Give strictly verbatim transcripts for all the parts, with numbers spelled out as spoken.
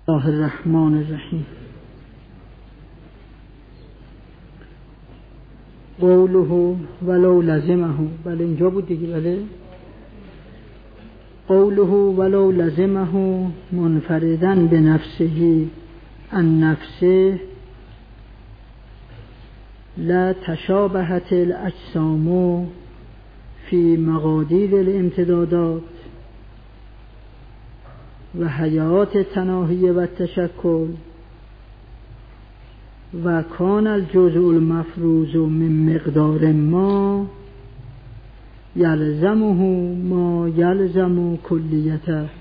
الله الرحمن الرحیم. قوله ولو لزمه، بله اینجا بود دیگه، بله. قوله ولو لزمه منفردا بنفسه عن نفسه لا تشابهت الاجسام في مقادير الامتدادات و حیات تناهی و تشکل و کان الجزء المفروض من مقدار ما یلزمه ما یلزم کلیته.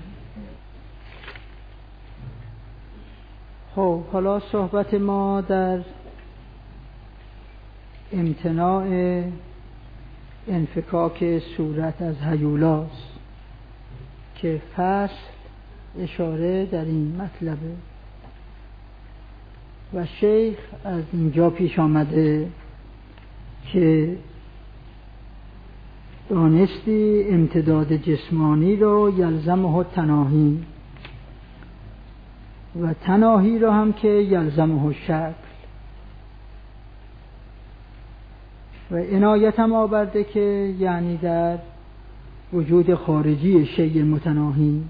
خب حالا صحبت ما در امتناع انفکاک صورت از هیولاست که فصل اشاره در این مطلبه و شیخ از اینجا پیش آمده که دانستی امتداد جسمانی رو یلزمه تناهی و تناهی رو هم که یلزمه شکل و عنایت هم آورده که یعنی در وجود خارجی شیء متناهی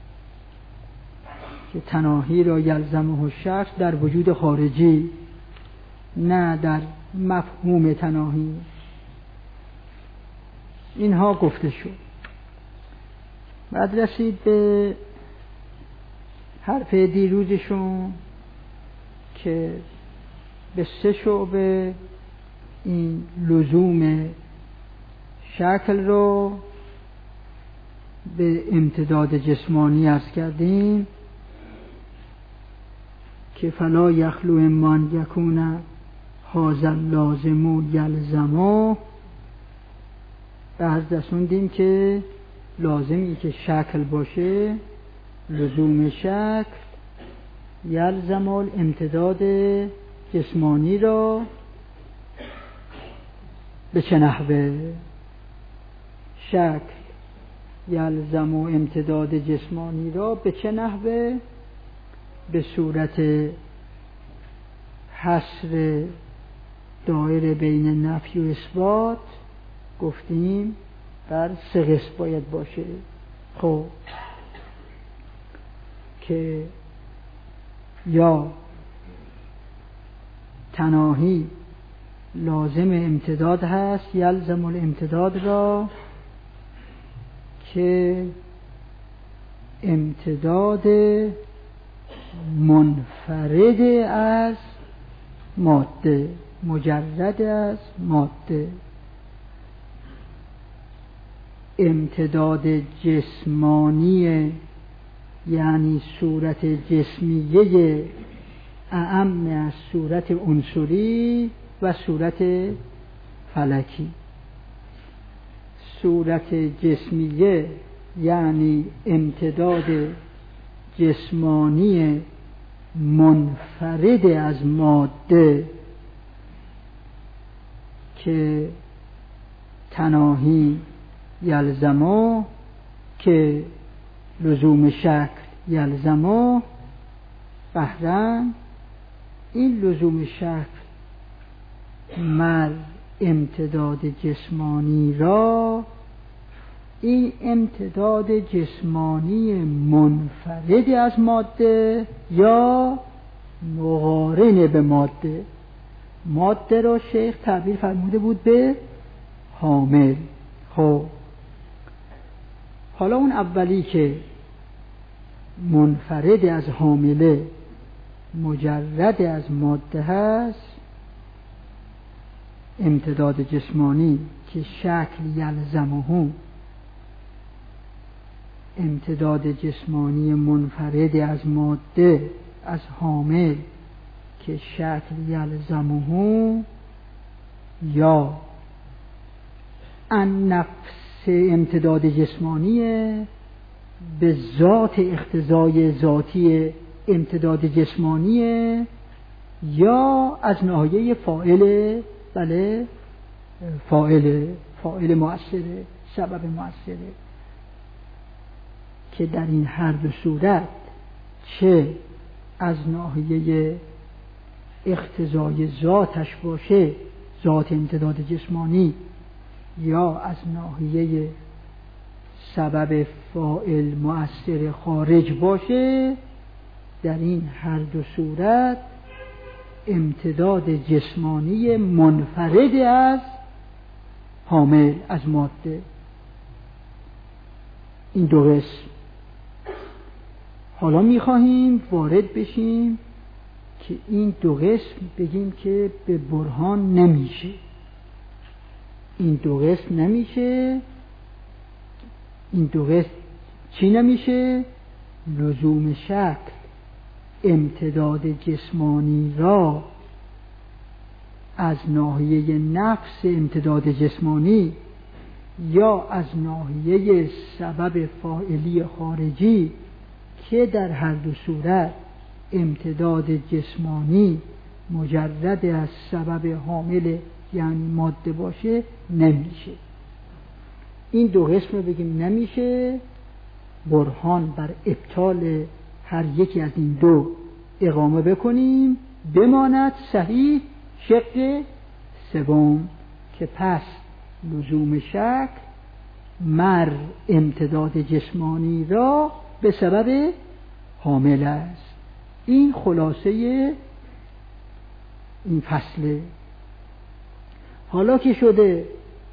که تناهی را یلزمه شکل در وجود خارجی، نه در مفهوم تناهی. اینها گفته شد. بعد رسید به حرف دیروزشون که به سه شعبه این لزوم شکل رو به امتداد جسمانی عرض کردیم که فلا یخلو من یکون هذا اللازم یلزمه. بعد رسوندیم که لازمی که شکل باشه، لزوم شکل یلزم امتداد جسمانی را به چه نحوه؟ شکل یلزم امتداد جسمانی را به چه نحوه؟ به صورت حصر دایره بین نفی و اثبات. گفتیم بر سه قسم باید باشه. خب که یا تناهی لازم امتداد هست، یلزم الامتداد را، که امتداد منفرد از ماده، مجرد از ماده. امتداد جسمانی یعنی صورت جسمیه اعم از صورت عنصری و صورت فلکی. صورت جسمیه یعنی امتداد جسمانی منفرد از ماده که تناهی یلزمو، که لزوم شکل یلزمو. بهرن این لزوم شکل مر امتداد جسمانی را، این امتداد جسمانی منفرد از ماده یا مقارن به ماده. ماده را شیخ تعبیر فرموده بود به حامل. خب حالا اون اولی که منفرد از حامله، مجرد از ماده هست، امتداد جسمانی که شکل یلزمه، امتداد جسمانی منفرد از ماده از حامل که شکل یلزمه، یا ان نفس امتداد جسمانی به ذات اقتضای ذاتی امتداد جسمانی، یا از ناحیه فاعل، بله فاعل فاعل مؤثره، سبب مؤثره، که در این هر دو صورت چه از ناحیه اقتضای ذاتش باشه، ذات امتداد جسمانی، یا از ناحیه سبب فاعل مؤثر خارج باشه، در این هر دو صورت امتداد جسمانی منفرد از حامل، از ماده. این دو قسم. حالا میخواهیم وارد بشیم که این دو قسم بگیم که به برهان نمیشه. این دو قسم نمیشه. این دو قسم چی نمیشه؟ لزوم شکل امتداد جسمانی را از ناحیه نفس امتداد جسمانی یا از ناحیه سبب فاعلی خارجی که در هر دو صورت امتداد جسمانی مجرد از سبب حامل یعنی ماده باشه نمیشه. این دو قسم رو بگیم نمیشه، برهان بر ابطال هر یکی از این دو اقامه بکنیم، بماند صحیح شق سوم که پس لزوم شکل مر امتداد جسمانی را به سبب حامل است. این خلاصه این فصله. حالا که شده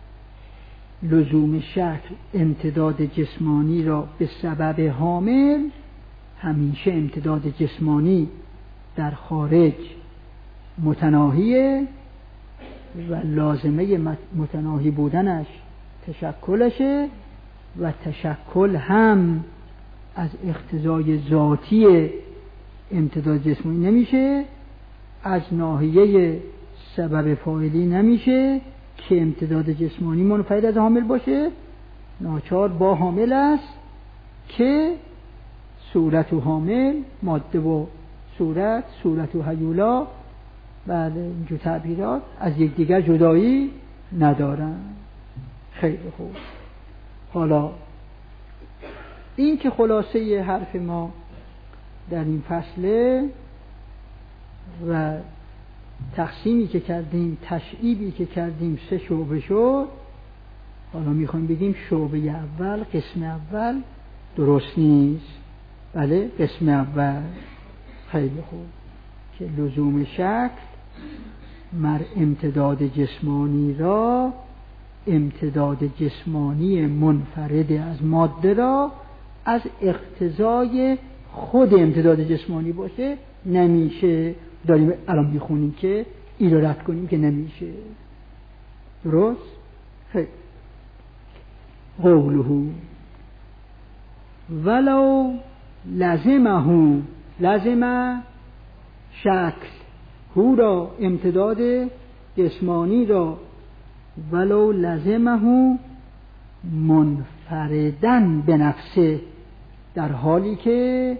لزوم شکل امتداد جسمانی را به سبب حامل، همیشه امتداد جسمانی در خارج متناهیه و لازمه متناهی بودنش تشکلشه و تشکل هم از اقتضای ذاتی امتداد جسمانی نمیشه، از ناحیه سبب فاعلی نمیشه که امتداد جسمانی منفرد از حامل باشه، ناچار با حامل است که صورت و حامل، ماده و صورت، صورت و هیولا، بعد اینجور تعبیرات از یکدیگر جدایی ندارن. خیلی خوب. حالا این که خلاصه حرف ما در این فصله و تقسیمی که کردیم، تشعیبی که کردیم، سه شعبه شد. حالا میخوایم بگیم شعبه اول، قسم اول درست نیست. بله، قسم اول خیلی خوب که لزوم شکل مر امتداد جسمانی را، امتداد جسمانی منفرد از ماده را از اقتضای خود امتداد جسمانی باشه نمیشه. داریم الان میخونیم که این رو رد کنیم که نمیشه. درست؟ خیلی. قوله ولو لازمه، لازمه شکل هو را، امتداد جسمانی را، ولو لازمه منفردن به نفسه، در حالی که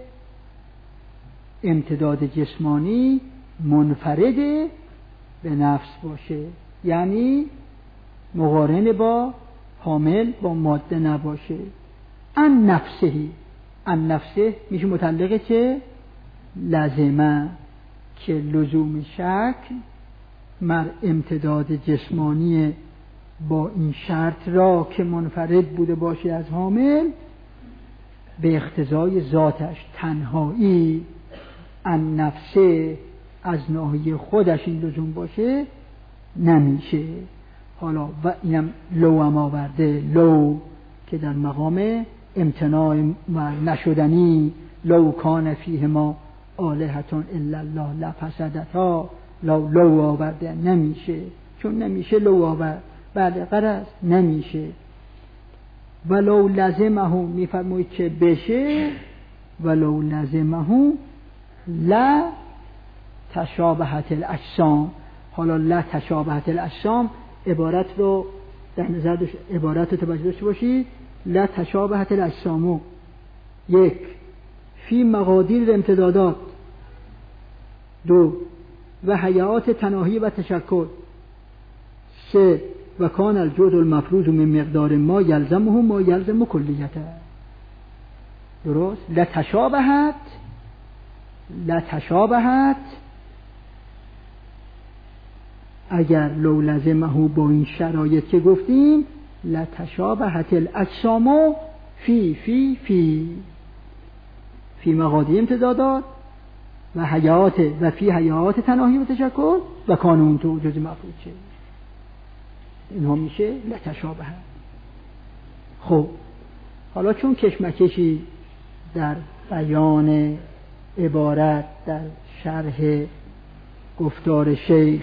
امتداد جسمانی منفرد به نفس باشه، یعنی مقارن با حامل با ماده نباشه. ان نفسهی، ان نفسه میشه متعلقه چه؟ لازمه، که لزوم شکل مر امتداد جسمانی با این شرط را که منفرد بوده باشه از حامل به اقتضای ذاتش تنهایی، ان نفسه از ناحیه خودش این لزوم باشه نمیشه. حالا و اینم لو هم آورده، لو که در مقام امتناع و نشدنی، لو کان فیه ما آلهتون الا الله لفسدتا، لو لو آورده نمیشه، چون نمیشه لو آورد بعد قرض نمیشه. ولو لازمه میفرمایید که بشه، ولو لازمه لا تشابهت الاجسام. حالا لا تشابهت الاجسام عبارت رو در نظر داشت، عبارت رو توجه داشته باشید. لا تشابهت الاجسام، یک، فی مقادیر امتدادات، دو، و حیات تناهی و تشکل، سه، و کان الجهد المفروض من مقدار ما یلزمه ما یلزم کلیته. درست؟ لا تشابهت لتشابهت، اگر لو لزمه با این شرایط که گفتیم، لتشابهت الاجسام فی فی فی فی مقادیر امتدادات و حیات و فی حیات تناهی و تشکل و کانون تو جز مفروض چه اینها میشه لتشابهت. خب حالا چون کشمکشی در بیان عبارت در شرح گفتار شیخ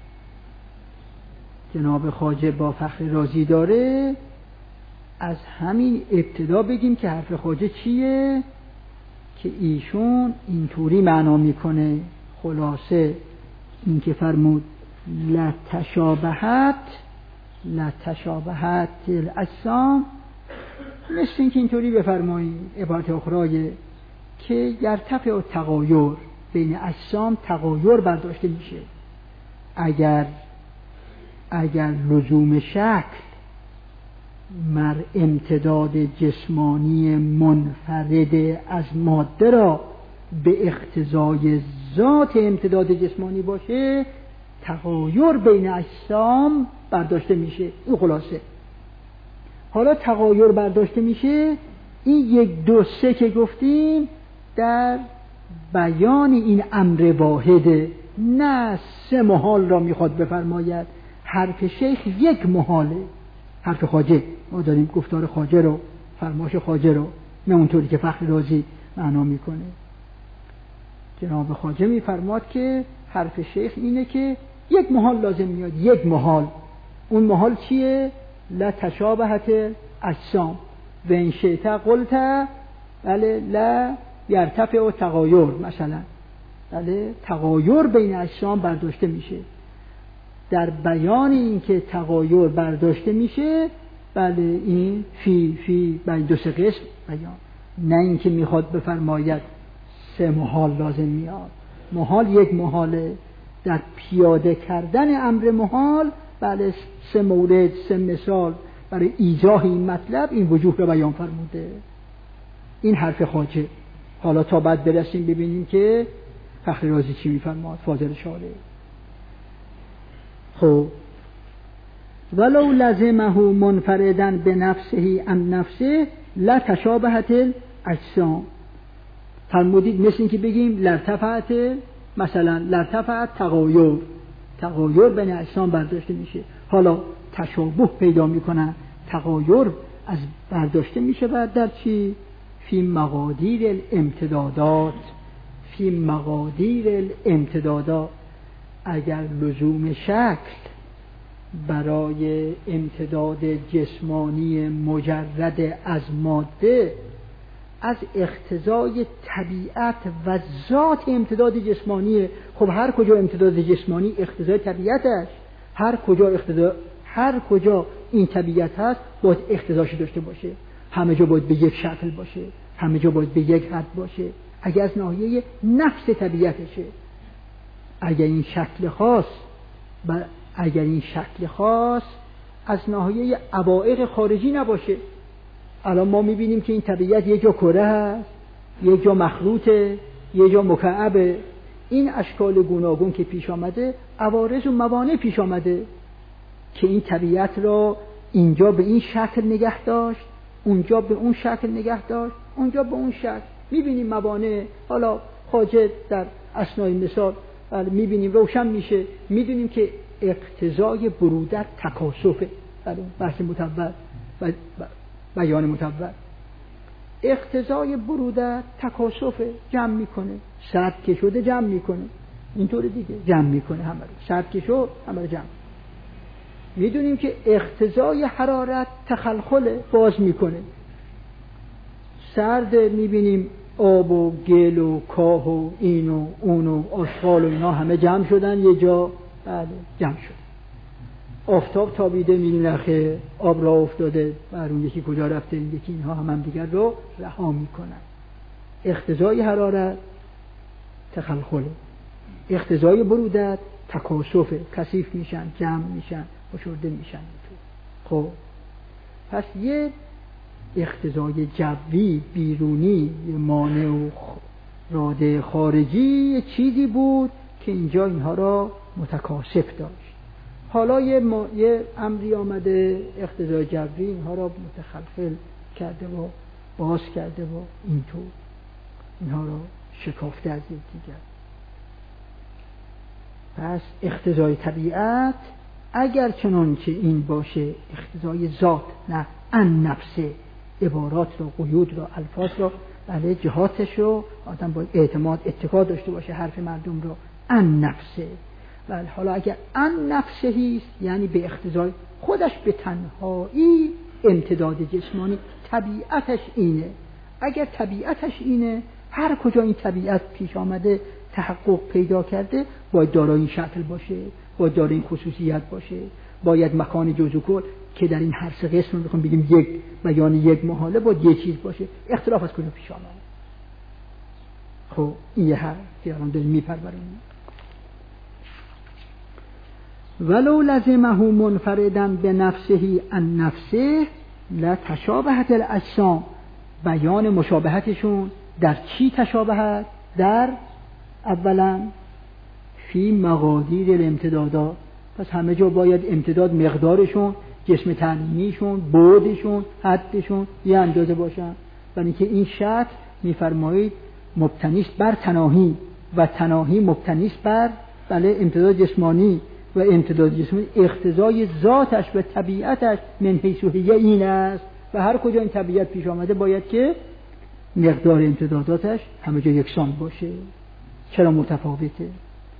جناب خواجه با فخر رازی داره، از همین ابتدا بگیم که حرف خواجه چیه که ایشون اینطوری معنا میکنه. خلاصه این که فرمود لتشابهت لتشابهت الاجسام، مثل این که اینطوری بفرمایید عبارت اخرای که یرتفع و تغایر بین اجسام، تغایر برداشته میشه. اگر اگر لزوم شکل مر امتداد جسمانی منفرد از ماده را به اقتضای ذات امتداد جسمانی باشه، تغایر بین اجسام برداشته میشه. این خلاصه. حالا تغایر برداشته میشه، این یک دو سه که گفتیم در بیان این امر واحده، نه سه محال را میخواد بفرماید. حرف شیخ یک محاله، حرف خواجه، ما داریم گفتار خواجه رو، فرماش خواجه رو، نه اونطوری که فخر رازی معنا میکنه. جناب خواجه میفرماد که حرف شیخ اینه که یک محال لازم میاد، یک محال. اون محال چیه؟ لا تشابهت اجسام و ان شئت قلت بله لا یرتفع و تغایر، مثلا بله تغایر بین اجسام برداشته میشه. در بیان این که تغایر برداشته میشه، بله این فی فی بین دو سه قسم بیان، نه اینکه میخواد بفرماید سه محال لازم میاد. محال یک محاله، در پیاده کردن امر محال بله سه مورد سه مثال برای ایجاه این مطلب این وجوه رو بیان فرموده. این حرف خواجه. حالا تا بعد برسیم ببینیم که فخر رازی چی میفرماد، فاضل شارح. خب ولو لزمه منفردن به نفسه ام نفسه لا تشابهت الاجسام، فرمودید مثل این که بگیم لرتفعت، مثلا لرتفعت تغایر، تغایر بین اجسام برداشته میشه. حالا تشابه پیدا میکنن، تغایر از برداشته میشه بعد در چی؟ فی مقادیر الامتدادات، فی مقادیر الامتدادات. اگر لزوم شکل برای امتداد جسمانی مجرد از ماده از اقتضای طبیعت و ذات امتداد جسمانیه، خب هر کجا امتداد جسمانی اقتضای طبیعت است، هر کجا اقتضا هر کجا این طبیعت هست باید اقتضاش داشته باشه، همه جا باید به یک شکل باشه، همه جا باید به یک حد باشه. اگر از ناحیه نفس طبیعتشه، اگر این شکل خاص و اگر این شکل خاص از ناحیه عوائق خارجی نباشه. الان ما میبینیم که این طبیعت یه جا کره هست، یه جا مخروطه، یه جا مکعبه. این اشکال گوناگون که پیش آمده عوارض و موانع پیش آمده که این طبیعت را اینجا به این شکل نگه داشت، اونجا به اون شکل نگه داشت، اونجا به اون شکل. میبینیم موانع. حالا خواجه در اثنای مثال میبینیم روشن میشه، میدونیم که اقتضای برودت تکاسفه. بحث متول و بیان متول، اقتضای برودت تکاسفه، جمع میکنه، سرد که شده جمع میکنه، اینطور دیگه جمع میکنه همه رو، سرد که شد همه رو جمع. میدونیم که اقتضای حرارت تخلخله، باز میکنه. سرد میبینیم آب و گل و کاه و این و اون و آشغال و اینا همه جمع شدن یه جا، بله جمع شد. آفتاب تابیده، میبینیم نخه آب را افتاده بر اون، یکی کجا رفته، این یکی، اینها هم هم دیگر رو رها میکنن. اقتضای حرارت تخلخله، اقتضای برودت تکاسفه، کثیف میشن، جمع میشن، فشرده میشن. خب پس یه اقتضای جوی بیرونی، یه مانع و راده خارجی چیزی بود که اینجا اینها را متکاشف داشت. حالا یه, ما... یه امری آمده اقتضای جبری اینها را متخلخل کرده و باز کرده و اینطور اینها را شکافته از یکدیگر. پس اقتضای طبیعت اگر چنانچه این باشه اقتضای ذات، نه ان نفسه، عبارات رو، قیود رو، الفاظ رو، بله جهاتش رو آدم باید اعتماد اتکا داشته باشه، حرف مردم رو ان نفسه. بله حالا اگر ان نفسه هیست یعنی به اقتضای خودش به تنهایی امتداد جسمانی طبیعتش اینه. اگر طبیعتش اینه، هر کجا این طبیعت پیش آمده تحقق پیدا کرده باید دارای این شکل باشه، باید دارای این خصوصیت باشه، باید مکان جز و کل که در این هر سه قسم رو بخوام بگیم یک بیان یک محاله باید یک چیز باشه. اختلاف از کجا پیش آمده؟ خب این یه حرف که الان داریم میپرورونیم. ولو لزمه منفردا به نفسه ان نفسه لتشابهت الاجسام. بیان مشابهتشون در چی تشابهت؟ در اولا فی مقادیر الامتدادات. پس همه جا باید امتداد مقدارشون، جسم تعلیمیشون، بعدشون، حدشون یه اندازه باشن. برای اینکه این شرط میفرمایید مبتنیست بر تناهی و تناهی مبتنیست بر بله امتداد جسمانی و امتداد جسمانی اقتضای ذاتش و طبیعتش من حیث هی این است و هر کجا این طبیعت پیش آمده باید که مقدار امتداداتش همه جا یکسان باشه. چرا متفاوته؟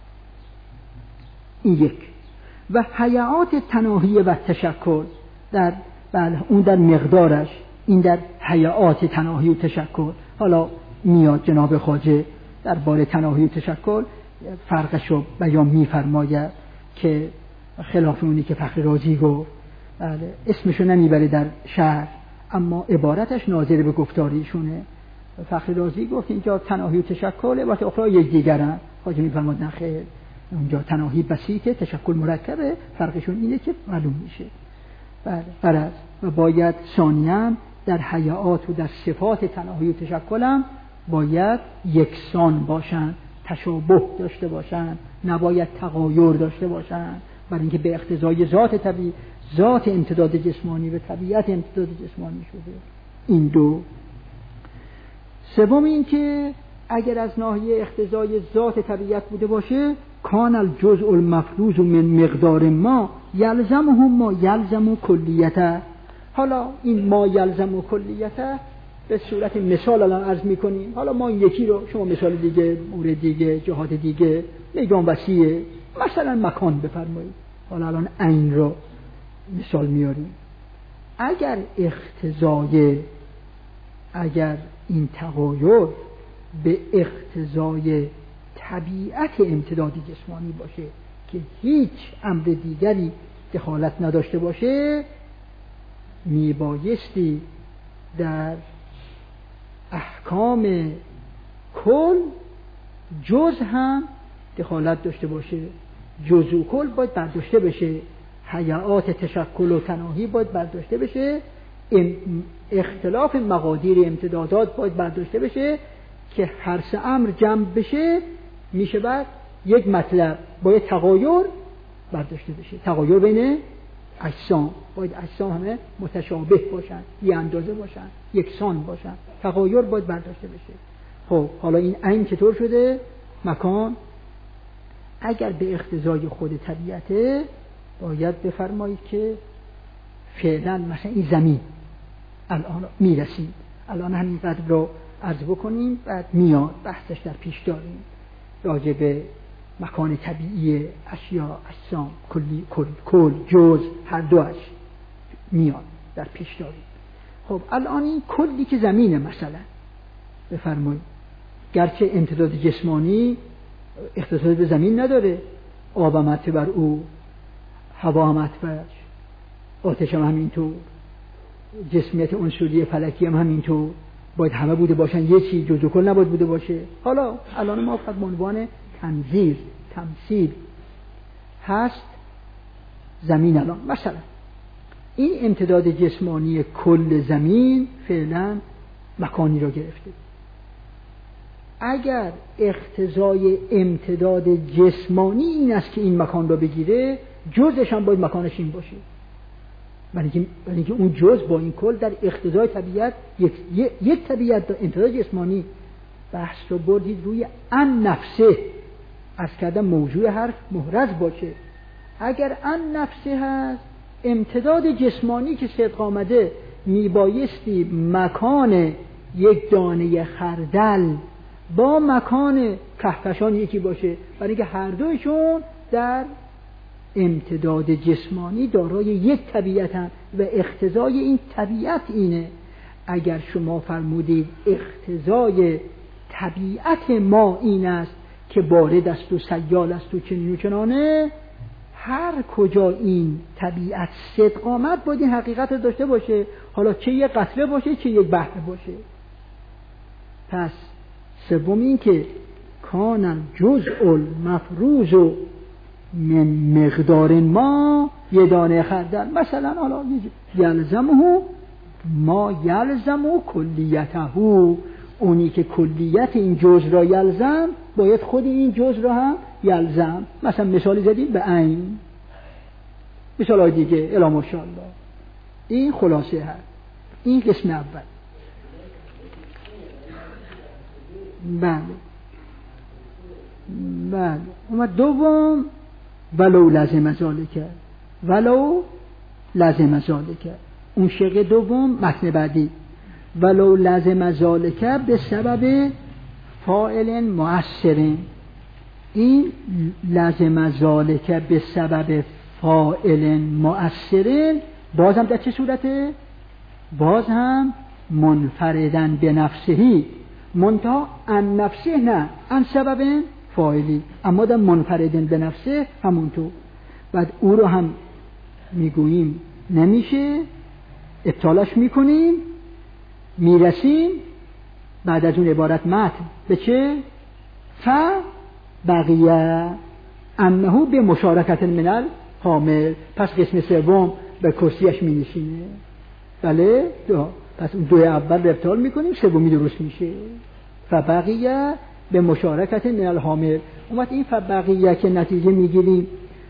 این یک. و حیات تناهی و تشکل در بله اون در مقدارش، این در حیات تناهی و تشکل. حالا میاد جناب خواجه در باره تناهی و تشکل فرقش رو بیان میفرماید که خلاف اونی که فخر رازی گفت، بله اسمشو نمیبره در شعر اما عبارتش ناظر به گفتاریشونه. فخر رازی گفت اینجا تناهی و تشکل عبارت اخرى یکدیگرن. خواجه میفرماد نه خیر، اونجا تناهی بسیطه، تشکل مرکبه، فرقشون اینه که معلوم میشه. بله غرض و باید ثانیاً در حیات و در صفات تناهی و تشکل هم باید یکسان باشن، تشابه داشته باشن، نباید تغایر داشته باشن، برای اینکه به اقتضای ذات طبیعی، ذات امتداد جسمانی و طبیعت امتداد جسمانی شده. این دو. سوم این که اگر از ناحیه اقتضای ذات طبیعت بوده باشه کان الجزء المفروض من مقدار ما یلزمه ما یلزم کلیته. حالا این ما یلزم کلیته به صورت مثال الان عرض میکنیم. حالا ما این یکی رو شما مثال دیگه، مورد دیگه، جهات دیگه، میگم وسیعه، مثلا مکان بفرمایید. حالا الان عین رو مثال میاریم. اگر اقتضای اگر این تغایر به اقتضای طبیعت امتداد جسمانی باشه که هیچ امر دیگری دخالت نداشته باشه، میبایستی در احکام کل جز هم دخالت داشته باشه. جز و کل باید برداشته بشه، حیات تشکل و تناهی باید برداشته بشه، اختلاف مقادیر امتدادات باید برداشته بشه که هر سه امر جمع بشه میشه بعد یک مطلب. باید تغایر برداشته بشه، تغایر بین اجسام، باید اجسام همه متشابه باشن، یه اندازه باشن، یکسان باشن، تغایر باید برداشته بشه. خب حالا این عین چطور شده؟ مکان اگر به اقتضای خود طبیعته باید بفرمایید که فعلا مثلا این زمین الان میرسیم، الان همینقدر رو عرض بکنیم بعد میاد بحثش در پیش داریم راجع به مکان طبیعی اشیا، اجسام، کلی، کل، کل، جز، هر دوش میاد در پیش داریم. خب الان این کلی که زمینه مثلا بفرمایید، گرچه امتداد جسمانی اختصاص به زمین نداره، آب هم حتی بر او، هوا هم حتی برش، آتش هم همینطور، جسمیت عنصری فلکی هم همینطور، باید همه بوده باشن، یه چیز جز و کل نباید بوده باشه. حالا الان ما فقط به عنوان تنظیر تمثیل هست زمین. الان مثلا این امتداد جسمانی کل زمین فعلا مکانی را گرفته. اگر اقتضای امتداد جسمانی این است که این مکان را بگیره، جزش هم باید مکانش این باشه، برای اینکه اون جز با این کل در اقتضای طبیعت یک, یک طبیعت در امتداد جسمانی. بحث رو بردید روی ان نفسه، از کردن موضوع حرف محرز باشه. اگر ان نفسه هست، امتداد جسمانی که صدق آمده میبایستی مکان یک دانه خردل با مکان کهکشان یکی باشه، برای اینکه هر دویشون در امتداد جسمانی دارای یک طبیعتن و اقتضای این طبیعت اینه. اگر شما فرمودید اقتضای طبیعت ما این است که بارد است و سیال است و چنین و چنانه، هر کجا این طبیعت صدق آمد باید این حقیقت داشته باشه، حالا چه یک قطره باشه چه یک بحر باشه. پس سوم این که کان جزء المفروض من مقدار ما یه دانه خردل، مثلا حالا یلزمه ما یلزم کلیته، اونی که کلیت این جزء را یلزم باید خود این جزء را هم یلزم. مثلا مثالی زدیم به عین، مثال های دیگه الا ماشاءالله. این خلاصه هست، این قسم اول. بله بله. اومد دوم ولو لازم ذالک، ولو لازم ذالک، اون شق دوم متن بعدی ولو لازم ذالک به سبب فاعل مؤثر. این لازم ذالک به سبب فاعل مؤثر باز هم در چه صورته؟ باز هم منفردن به نفسهی، منتها ان نفسه نه، ان سبب فاعلی، اما در منفردن به نفسه همونطور. بعد او رو هم میگوییم نمیشه، ابطالش میکنیم، میرسیم بعد از اون عبارت متن به چه؟ ف بقیه انه به مشارکت من الحامل. پس قسم سوم به کرسیش می نشینه. بله دو. پس دو اول رو ابطال میکنیم، سومی درست میشه. فبقیه به مشارکت من الحامل. اومد این فبقیه که نتیجه میگیریم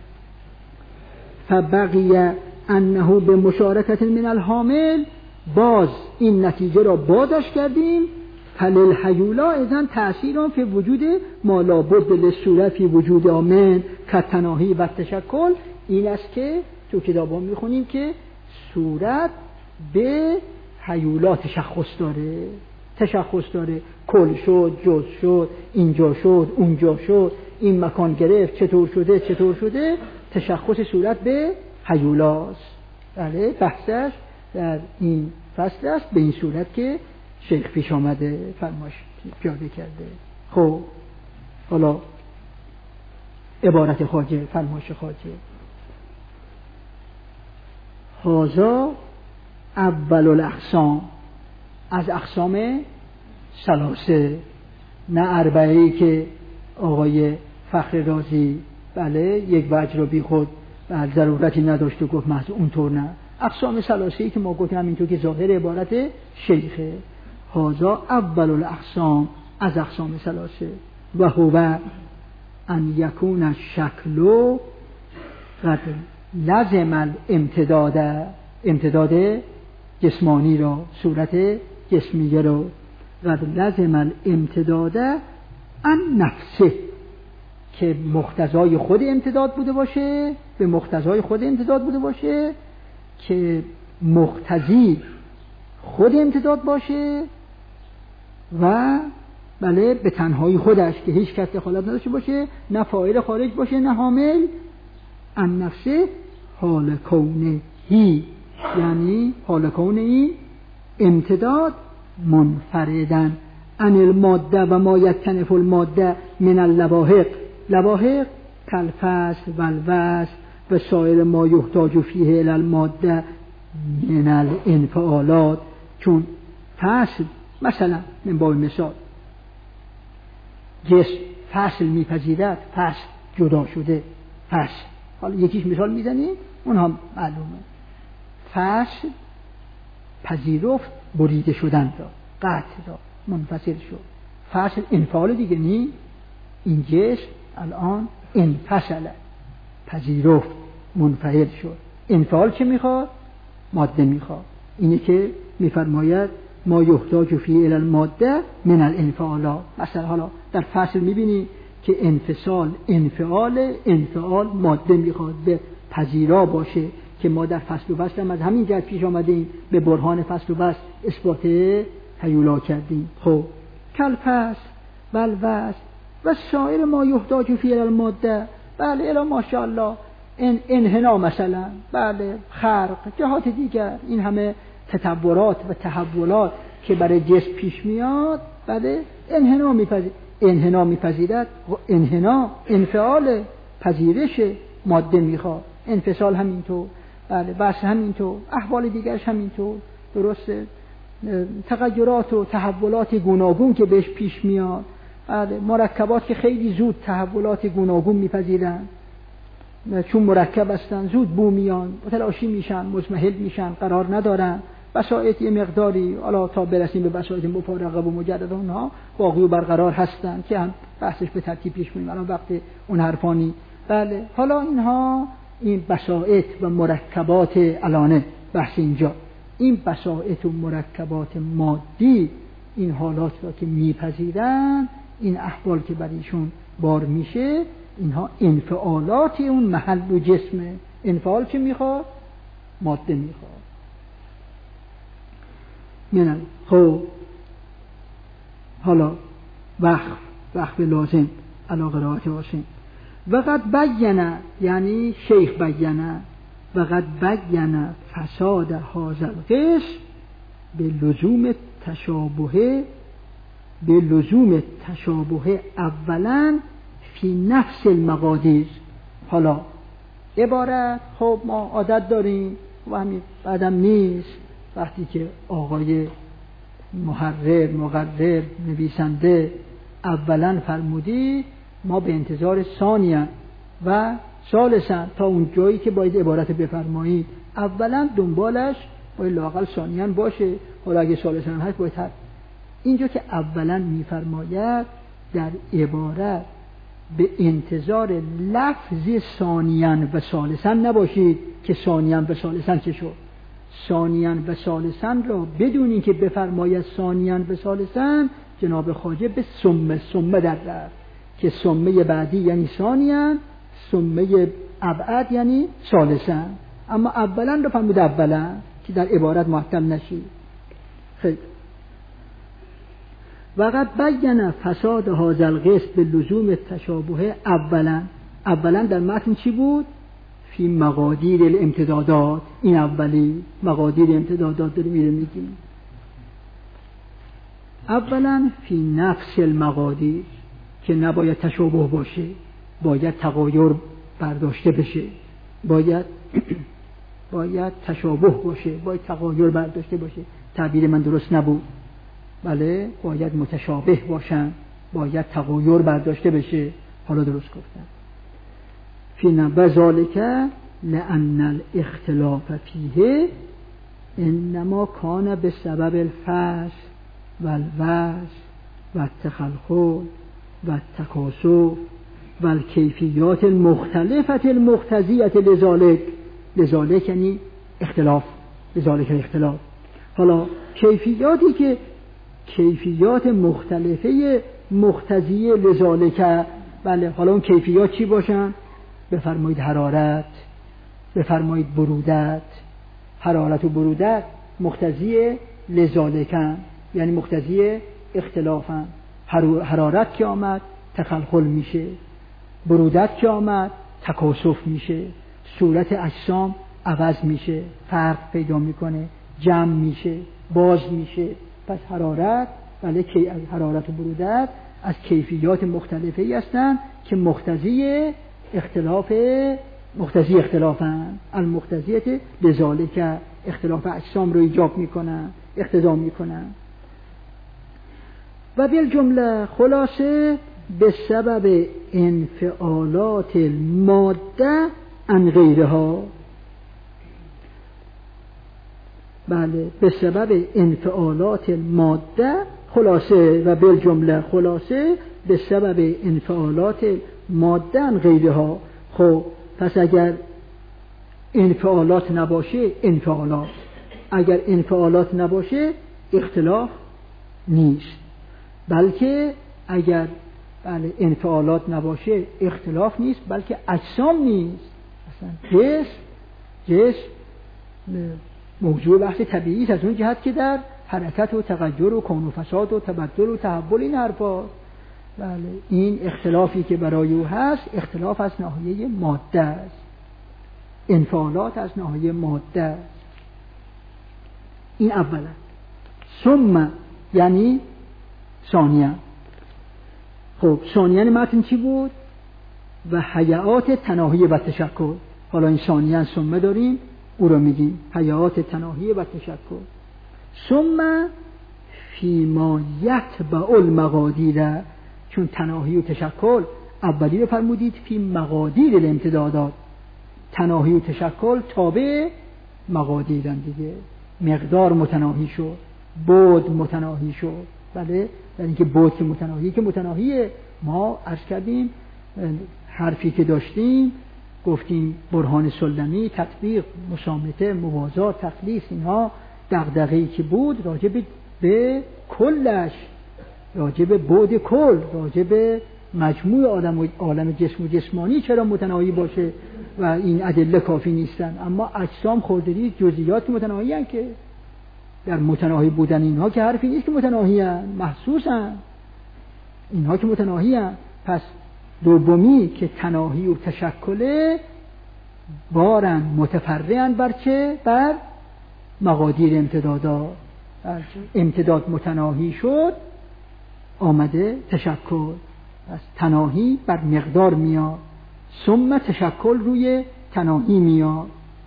فبقیه انه به مشارکت من الحامل، باز این نتیجه را بازش کردیم. فلل حیولا اذن تأثیران فی وجود ما لابد للصورت فی وجود آمن کتناهی و تشکل. این است که تو کتابا میخونیم که صورت به حیولا تشخص داره، تشخص داره، کل شد، جز شد، اینجا شد، اونجا شد، این مکان گرفت، چطور شده چطور شده، تشخص صورت به حیولاست. بله بحثش در این فصل است، به این صورت که شیخ پیش آمده فرماش پیاده کرده. خب حالا عبارت خواجه، فرماش خواجه: هذا اول الاقسام، از اقسام ثلاثه، نه اربعه‌ای که آقای فخر رازی بله یک وجه رو بی خود بر ضرورتی نداشت و گفت محض اونطور، نه، اقسام ثلاثه‌ای که ما گفتیم همینطور که ظاهر عبارت شیخه. هذا اول الاقسام، از اقسام ثلاثه، و هو ان یکون الشکل قد لازم الامتداد، امتداد جسمانی را، صورت جسمیه را، قد لازم الامتداد ان نفسه، که مقتضای خود امتداد بوده باشه، به مقتضای خود امتداد بوده باشه، که مقتضی خود امتداد باشه و بله به تنهایی خودش که هیچ کس دخالت نداشته باشه، نه فاعل خارج باشه نه حامل. ان نفسه حال کونه هی، یعنی حال کونه این امتداد منفردن عن الماده و ما یکنف الماده من اللواحق، لواحق کالفصل و الوصل و سایر ما یحتاج فیه الی الماده من الانفعالات. چون فصل مثلا من باب مثال جسم فصل میپذیرد، فصل جدا شده، فصل، حالا یکیش مثال میزنیم اون هم معلومه، فصل پذیرفت بریده شدن را، قطع را، منفصل شد، فصل انفعال دیگه نی، این جسم الان انفصل، پذیرفت، منفعل شد. انفعال چه میخواد؟ ماده میخواد. اینه که میفرماید ما یحتاج فیه الی الماده من الانفعالات. مثلا حالا در فصل میبینی که انفصال انفعال، انفعال ماده میخواد، به پذیرا باشه که ما در فصل و فصل هم از همین جهت پیش آمدیم، به برهان فصل و فصل اثبات هیولا کردیم. خب کل فصل بل وصل و سایر ما یحتاج فیه الی الماده، بله الا ماشاءالله ان انحنا مثلا، بله خرق، جهات دیگر، این همه تطورات و تحولات که برای جسم پیش میاد، بله انحنا میپذیر، انحنا میپذیرد، انحنا انفعال، پذیرش ماده میخواد، انفصال همینطور، بله وصل همینطور، احوال دیگرش همینطور، درسته؟ تغیرات و تحولات گوناگون که بهش پیش میاد، بله مرکبات که خیلی زود تحولات گوناگون میپذیرن، چون مرکب هستن زود بو میان، متلاشی میشن، مضمحل میشن، قرار ندارن. بساطت یه مقداری، حالا تا برسیم به بساطت مفارقه و مجدد اونها باقی و برقرار هستن که هم بحثش به ترتیب پیش میریم، الان وقت اون حرفانی. بله حالا اینها، این بساطت و مرکبات الانه بحث اینجا، این بساطت و مرکبات مادی، این حالات را که میپذیرن، این احوال که برایشون بار میشه، اینها انفعالات اون محل و جسمه. انفعال چه میخواد؟ ماده میخواد. منن خب حالا وقف وقف لازم علی قرائت عاصم. وقد بیانه، یعنی شیخ بیانه، وقد بیانه فساد هذا القسم به لزوم تشابه، به لزوم تشابه اولا فی نفس المقادیر. حالا عبارت، خب ما عادت داریم و همین بعدم نیست، وقتی که آقای محرر مقرر نویسنده اولا فرمودی، ما به انتظار ثانیا و ثالثا تا اون جایی که باید عبارت بفرمایید، اولا دنبالش باید لااقل ثانیا باشه، حالا اگه ثالثا هست باید هست. اینجا که اولا میفرماید در عبارت به انتظار لفظ ثانیا و ثالثا نباشید که ثانیا و ثالثا چه شد. ثانیا و ثالثا را بدون اینکه بفرماید ثانیا و ثالثا، جناب خواجه به ثم ثم در رفت که ثمه بعدی یعنی ثانیا، ثمه ابعد یعنی ثالثا، اما اولا رو فرمود اولا که در عبارت معطل نشید. خیلی وقد بیانه فساد هذا القسم به لزوم تشابه اولا. اولا در متن چی بود؟ فی مقادیر الامتدادات. این اولی مقادیر امتدادات داریم میره میگیم. اولا فی نفس المقادیر، که نباید تشابه باشه، باید تغایر برداشته بشه، باید باید تشابه باشه، باید تغایر برداشته باشه. تعبیر من درست نبود، بله باید متشابه باشن، باید تغایر برداشته بشه. حالا درست گفتم. فی نبذالک لأن الاختلاف فیه انما کان به سبب الفصل و الوصل و التخلخل و التکاسف و الکیفیات المختلفة المقتضیة لذالک. لذالک یعنی اختلاف، لذالک اختلاف. حالا کیفیاتی که کیفیات مختلفه مقتضیه لذالک، بله حالا اون کیفیات چی باشن؟ بفرمایید حرارت، بفرمایید برودت. حرارت و برودت مقتضی لذالکن، یعنی مقتضی اختلافن. حرارت که آمد تخلخل میشه، برودت که آمد تکاسف میشه، صورت اجسام عوض میشه، فرق پیدا میکنه، جمع میشه، باز میشه. پس حرارت، بله حرارت و برودت از کیفیات مختلفی هستند که مقتضی اختلاف مقتضی اختلافن. المقتضیت لذالک، اختلاف اجسام رو ایجاب میکنن، اقتضا میکنن. و بالجمله خلاصه به سبب انفعالات الماده عن غیرها، بله به سبب انفعالات الماده خلاصه و بالجمله خلاصه به سبب انفعالات ماده غیرها. خب پس اگر انفعالات نباشه انفعالات، اگر انفعالات نباشه اختلاف نیست، بلکه اگر بله انفعالات نباشه اختلاف نیست، بلکه اجسام نیست. اصلا جسم جسم موضوع بحث طبیعی است، از اون جهت که در حرکت و تغییر و کون و فساد و تبدل و تحول این حرفا. بله این اختلافی که برای او هست اختلاف از ناحیه ماده است، انفعالات از ناحیه ماده است. این اولا. ثم یعنی ثانیا. خب ثانیا متن چی بود؟ و حیات تناهی و تشکل. حالا این ثانیا ثم داریم، او رو میگیم حیات تناهی و تشکل. ثم فیما یتبع المقادیر، چون تناهی و تشکل اولی رو فرمودید فی مقادیر الامتدادات، تناهی و تشکل تابع مقادیرن دیگه، مقدار متناهی شد، بعد متناهی شد. بله در اینکه بعد که متناهی که متناهیه، ما عرض کردیم حرفی که داشتیم گفتیم برهان سلمی، تطبیق، مسامته، موازات، تخلیص، اینها دغدغه‌ای که بود راجع به کلش، راجع به بعد کل، راجع به مجموع آدم و عالم جسم و جسمانی چرا متناهی باشه و این ادله کافی نیستن. اما اجسام خوردری جزئیات متناهی هستند که در متناهی بودن اینها که حرفی نیست که متناهی هستند، محسوس هستند اینها که متناهی هستند. پس دومی که تناهی و تشکله بارن متفرعن بر چه؟ بر مقادیر امتدادات. امتداد متناهی شد آمده تشکل، پس تناهی بر مقدار میاد، ثم تشکل روی تناهی میاد.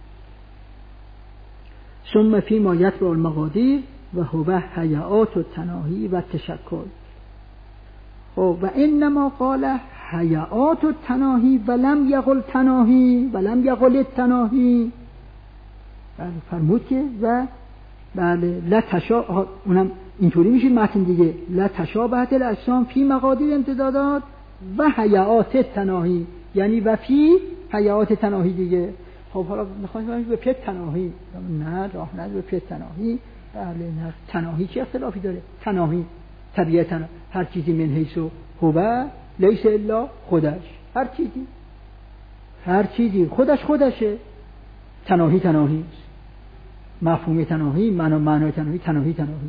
ثم فی ما یتبع المقادیر و هو حیات و تناهی و تشکل. خب و انما قال حیات و تناهی ولم یقل تناهی ولم یقل تناهی. بله فرمود که و بله لا تشا، اونم اینطوری میشه متن دیگه، لا تشابهت الاجسام فی مقادیر امتدادات و حیات تناهی، یعنی و فی حیات تناهی دیگه. خب حالا میخوایم بگیم به پی تناهی، نه راه نه به پی تناهی. بله نه تناهی چه اختلافی داره؟ تناهی طبیعتا هر چیزی من حیث هو لیس الا خودش، هر چیزی هر چیزی خودش خودشه. تناهی تناهی مفهوم تناهی، معنا معنای تناهی تناهی تناهی.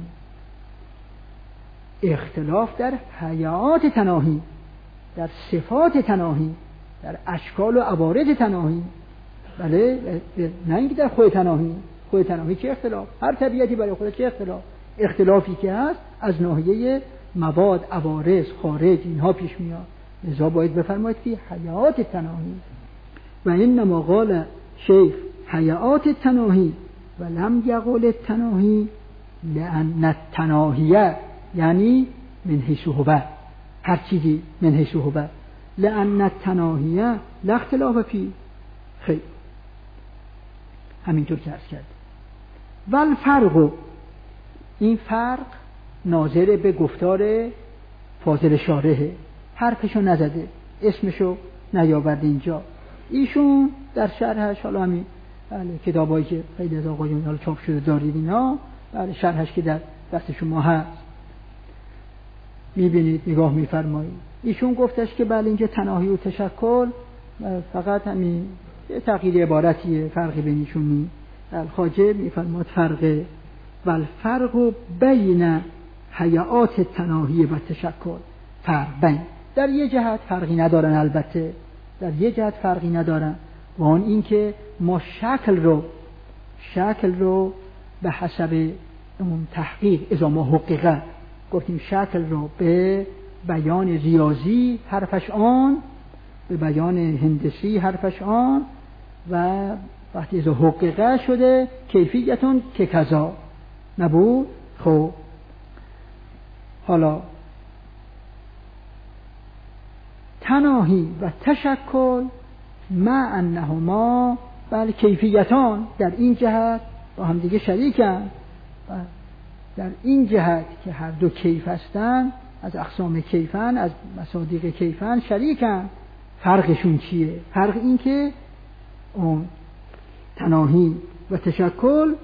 اختلاف در حیات تناهی، در صفات تناهی، در اشکال و عوارض تناهی. بله نه اینکه در خود تناهی. خود تناهی چه اختلاف؟ هر طبیعتی برای خودش چه اختلاف؟ اختلافی که هست از ناحیه مواد، عوارض، خارج اینها پیش میاد. لذا باید بفرمایید که حیات تناهی. و انما قال شیخ حیات تناهی و لم یقل تناهی لأن التناهیه یعنی من حیث هو، هر چیزی من حیث هو، لأن التناهیه لا اختلاف فی. خیلی همینطور که عرض کرد. والفرق، این فرق ناظر به گفتار فاضل شارحه، حرفشو نزده، اسمشو نیاورد اینجا. ایشون در شرحش، حالا همین بله کتابایی که خیلی از آقایون حالا چاپ شده دارید اینا، بله شرحش که در دست شما هست میبینید، نگاه میفرمایید. ایشون گفتش که بله اینجا تناهی و تشکل فقط همین یه تغییر عبارتیه، فرقی بینشون نیست. الخواجه میفرماد فرقه والفرق بین حیات تناهی و تشکل، فرق بین در یه جهت فرقی ندارن، البته در یه جهت فرقی ندارن، و آن این که ما شکل رو شکل رو به حسب اون تحقیق اذا ما حقیقه گفتیم شکل رو به بیان ریاضی حرفش آن، به بیان هندسی حرفش آن، و وقتی اذا حقیقه شده کیفیتون که کذا نبود. خب حالا تناهی و تشکل مع انهما بل کیفیتان در این جهت با هم دیگه شریکن، در این جهت که هر دو کیف هستن، از اقسام کیفن، از مصادیق کیفن، شریکن. فرقشون چیه؟ فرق این که اون تناهی و تشکل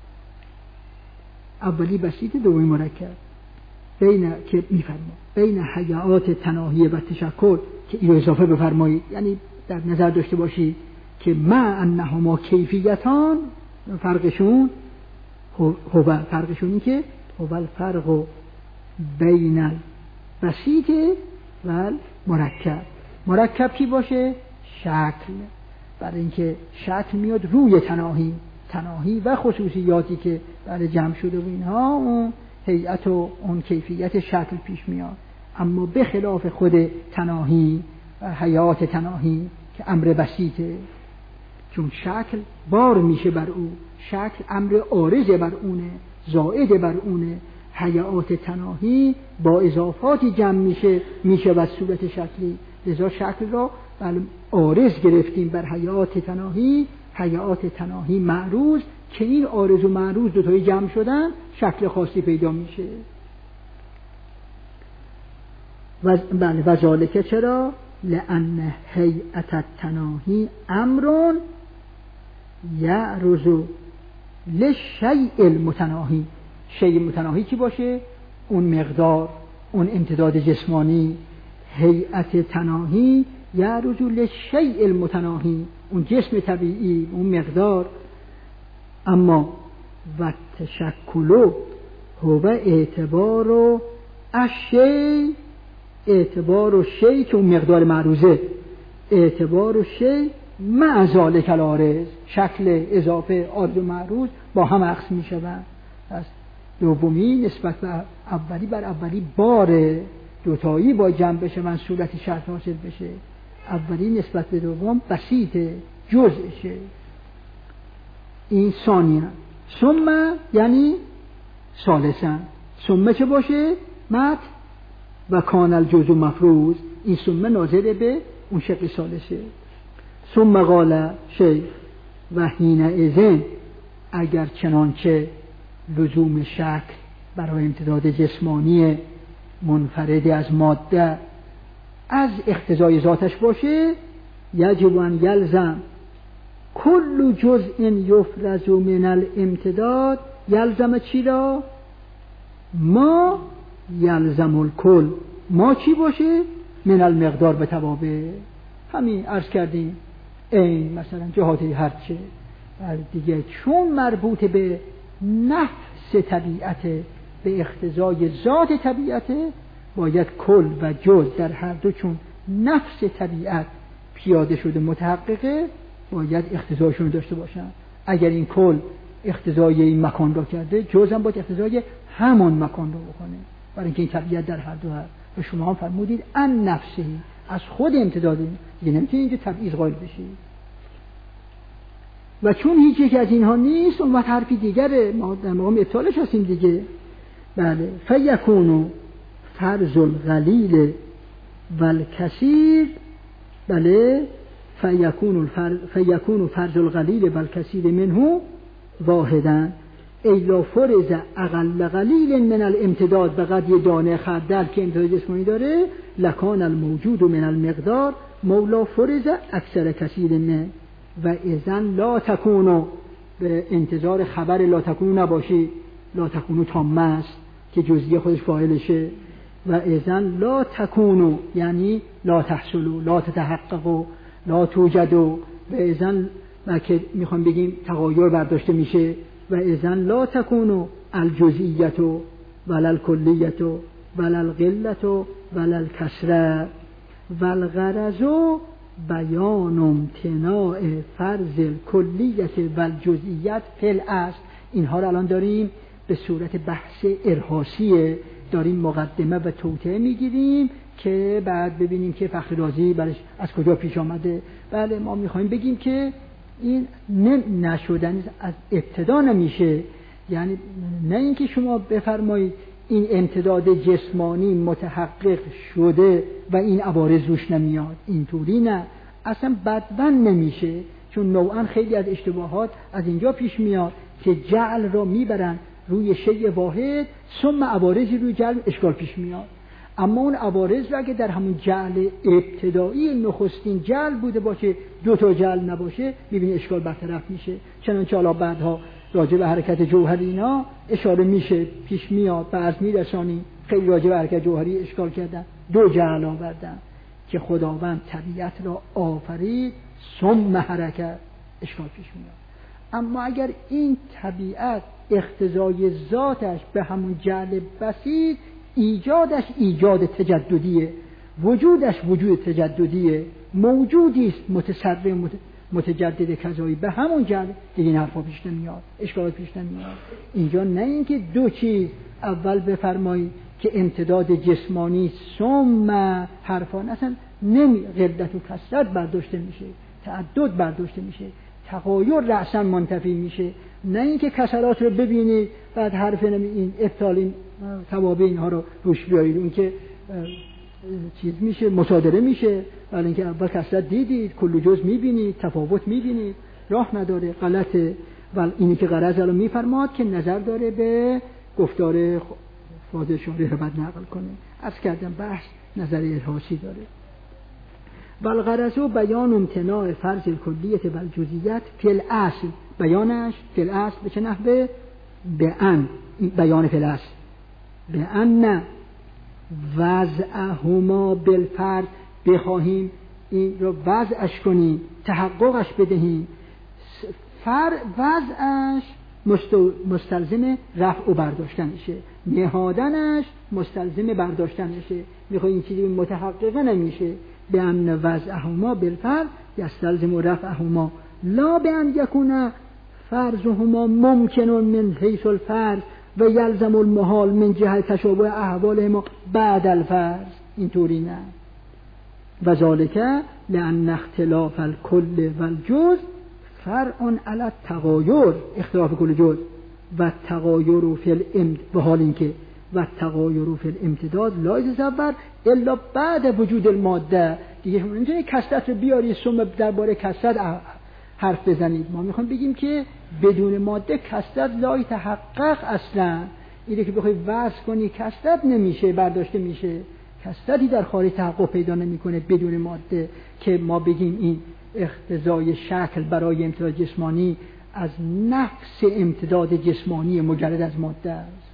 اولی بسیط، دومی مرکب، بین که میفرما بین حیات تناهی و تشکل که اینو اضافه بفرمایید، یعنی در نظر داشته باشید که مع انهما کیفیتان، فرقشون هو فرقشون این که هو الفرق بین البسیط و مرکب. مرکب کی باشه؟ شکل، برای اینکه شکل میاد روی تناهی تناهی و خصوصیاتی که برای جمع شده و اینها، اون هیئت و اون کیفیت شکل پیش میاد. اما به خلاف خود تناهی و حیات تناهی که امر بسیطه، چون شکل بار میشه بر او، شکل امر عارض بر اونه، زائد بر اونه. حیات تناهی با اضافاتی جمع میشه میشه و صورت شکلی، لذا شکل را بر عارض گرفتیم بر حیات تناهی. حیات تناهی معروض که این عارض و معروض دوتایی جمع شدن شکل خاصی پیدا میشه. و بله و ذالک چرا؟ لأن هیئت التناهی امر یعرض للشیء المتناهی. شیء متناهی کی باشه؟ اون مقدار، اون امتداد جسمانی. هیئت تناهی یعرض للشیء المتناهی، اون جسم طبیعی، اون مقدار. اما و تشکل هو اعتبار الشیء، اعتبار شیء که اون مقدار معروضه، اعتبار شیء مع ذالک العارض، شکل اضافه عارض و معروض با هم عکس می شوند. پس دومی نسبت به اولی بر اولی باره، دوتایی با جمع بشه من صورت شرط حاصل بشه. اولی نسبت به دوم بسیطه، جزءشه. این ثانیه. ثم یعنی ثالثا. ثم چه باشه؟ مت و کان الجزء مفروض. این ثم ناظر به اون شق ثالثه. ثم قال شیخ و حینئذ، اگر چنانچه لزوم شکل برای امتداد جسمانی منفرد از ماده از اقتضای ذاتش باشه، یجب ان یلزم کل جزء یفرز من الامتداد. یلزم چی را؟ ما یلزم الکل. ما چی باشه؟ من المقدار به توابع. همین عرض کردیم این مثلا جهاتی هرچه دیگه، چون مربوط به نفس طبیعت، به اقتضای ذات طبیعت، باید کل و جز در هر دو چون نفس طبیعت پیاده شده متحققه، باید اقتضایشون داشته باشن. اگر این کل اقتضای این مکان را کرده، جز هم باید اقتضای همون مکان را بکنه، برای اینکه این طبیعت در هر دو هست. و شما هم فرمودید ان نفسی، از خود امتداد دیگه نمیتونی اینجا تبعیض قائل بشی. و چون هیچ یک از اینها نیست، اون وقت حرفی دیگره، ما در مقام ابطالش هستیم دیگه. بله. فیکونو فرض القلیل والکثیر. بله. فیکونو الفرض فیکونو فرض القلیل والکثیر منه واحدا ایلا فرض اقل قلیل من الامتداد به قدر دانه خردل که امتداد جسمانی داره، لکان الموجود من المقدار مولا فرض اکثر کثیر نه. و اذن لا تکونو، به انتظار خبر لا تکونو نباشی، لا تکونو تامه است که جزئیه خودش فاعلشه. و اذن لا تکونو یعنی لا تحصلو، لا تتحققو، لا توجدو. و اذن که میخوام بگیم تغایر برداشته میشه. و اذن لا تکونو الجزئیتو ولا الکلیتو ولا القلتو ولا الکسره والغرضو بیان امتناع فرض الکلیت و الجزئیت فی الاصل. اینها رو الان داریم به صورت بحث ارهاسی، داریم مقدمه و توطئه میگیریم که بعد ببینیم که فخر رازی برش از کجا پیش آمده. بله ما میخوایم بگیم که این نه نشدن از ابتدا نمیشه، یعنی نه اینکه شما بفرمایید این امتداد جسمانی متحقق شده و این عوارض روش نمیاد، اینطوری نه، اصلا بدون نمیشه. چون نوعا خیلی از اشتباهات از اینجا پیش میاد که جعل را میبرن روی شیء واحد ثم عوارضی روی جعل اشکال پیش میاد. اما اون عوارض رو اگه در همون جعل ابتدایی نخستین جعل بوده باشه، دو تا جعل نباشه، میبینی اشکال برطرف میشه. چنانچه حالا بعدها راجع به حرکت جوهری اینا اشاره میشه، پیش میاد، بعض میرسانی خیلی راجع به حرکت جوهری اشکال کردن، دو جعل آوردن که خداوند طبیعت را آفرید ثم حرکت، اشکال پیش میاد. اما اگر این طبیعت اقتضای ذاتش به همون جعل بسیط، ایجادش ایجاد تجددیه، وجودش وجود تجددیه، موجودی است متصرف متجدد کذایی، به همون جعل دیگه این حرفا پیش نمیاد، اشکالات پیش نمیاد. اینجا نه اینکه دو چیز اول بفرمایید که امتداد جسمانی ثم حرفا اصلا نمی غلت و کثرت برداشته میشه، تعدد برداشته میشه، تغایر رأسا منتفی میشه. نه اینکه کسرات رو ببینید بعد حرف نمی این ابطال توابع اینها رو روش بیارید، اون که چیز میشه، مصادره میشه. ولی اینکه اول کسرت دیدید، کل جز میبینید، تفاوت میبینید، راه نداره، غلطه. ولی اینی که غرض الان میفرماد که نظر داره به گفتار فاضل شارح رو بعد نقل کنه. عرض کردم بحث نظر ارهاسی داره. والغرض بیان امتناع فرض الکلیت و الجزئیت فی الاصل، بیانش فی الاصل به چه نحوه؟ به ان، بیان فی الاصل به ان وضعهما بالفرض، بخواهیم این رو وضعش کنیم، تحققش بدهیم. فر وضعش مستلزم رفع و برداشتن میشه، نهادنش مستلزم برداشتن میشه. میخوای این چیزی متحققه نمیشه. به ان وضعهما بالفرض یستلزم رفعهما لا به ان یکون فرضهما ممکن من حیث الفرض و یلزم المحال من جهت تشابه احوالهما بعد الفرض. اینطوری نه. و ذالک لان اختلاف الکل و الجزء فرع علی التغایر، اختلاف کل جزء و تغایر فی الامتداد، به حال اینکه و تغایر فی الامتداد لا یتصور الا بعد وجود الماده. دیگه شما نمیتونی کثرت رو بیاری ثم درباره کثرت حرف بزنید. ما میخوایم بگیم که بدون ماده کثرت لا یتحقق اصلا. اینه که بخوای وصف کنی کثرت نمیشه، برداشته میشه. کثرتی در خارج تحقق پیدا نمیکنه بدون ماده که ما بگیم این اقتضای شکل برای امتداد جسمانی از نفس امتداد جسمانی مجرد از ماده است.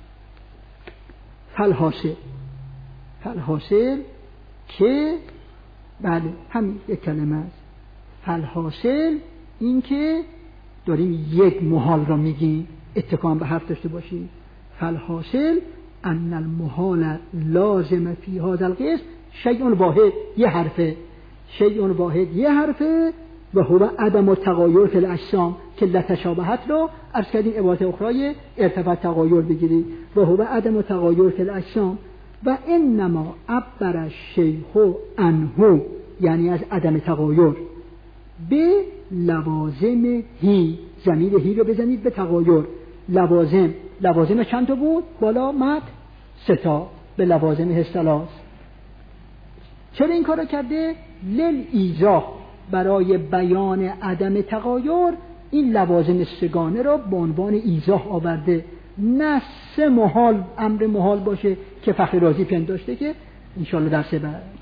فالحاصل، فالحاصل که بله همین یک کلمه است. فالحاصل این که داریم یک محال را میگیم، اتکام به حرف داشته باشیم. فالحاصل ان المحال لازم فی هذا القسم شیء واحد، یه حرفه، شیء واحد یه حرفه و هو عدم التغایر فی الاجسام که لتشابهت رو عرض کردیم عبارت اخرای ارتفاع تغایر بگیرید. و هو عدم التغایر فی الاجسام و انما عبر الشیخ عنه، یعنی از عدم تغایر، به لوازم هی، ضمیر هی رو بزنید به تغایر. لوازم، لوازم چند تا بود؟ بالا مد سه تا، به لوازم هستلاس. چرا این کارو کرده؟ لیل ایزاح، برای بیان عدم تغایر این لوازم سگانه را به عنوان ایزاح آورده. نه سه محال امر محال باشه که فخر رازی پنداشته که انشاءالله درس بعد